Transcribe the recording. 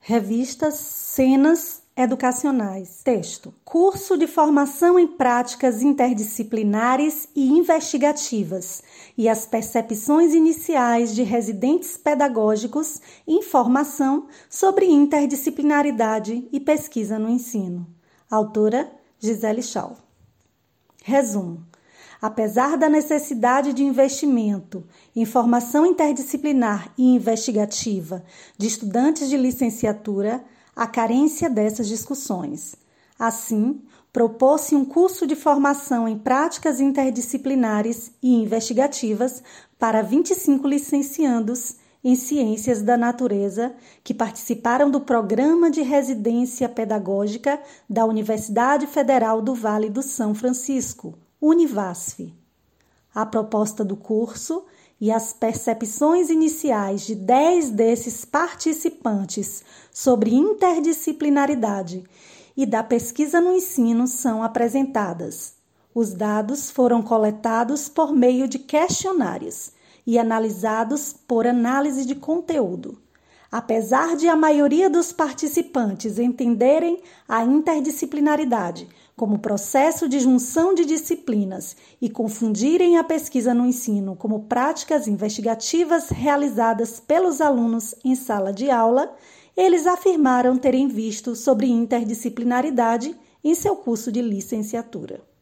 Revistas, cenas educacionais. Texto. Curso de formação em práticas interdisciplinares e investigativas e as percepções iniciais de residentes pedagógicos em formação sobre interdisciplinaridade e pesquisa no ensino. Autora, Gisele Schall. Resumo. Apesar da necessidade de investimento em formação interdisciplinar e investigativa de estudantes de licenciatura, há carência dessas discussões. Assim, propôs-se um curso de formação em práticas interdisciplinares e investigativas para 25 licenciandos em Ciências da Natureza que participaram do Programa de Residência Pedagógica da Universidade Federal do Vale do São Francisco, Univasf. A proposta do curso e as percepções iniciais de 10 desses participantes sobre interdisciplinaridade e da pesquisa no ensino são apresentadas. Os dados foram coletados por meio de questionários e analisados por análise de conteúdo. Apesar de a maioria dos participantes entenderem a interdisciplinaridade como processo de junção de disciplinas e confundirem a pesquisa no ensino como práticas investigativas realizadas pelos alunos em sala de aula, eles afirmaram terem visto sobre interdisciplinaridade em seu curso de licenciatura.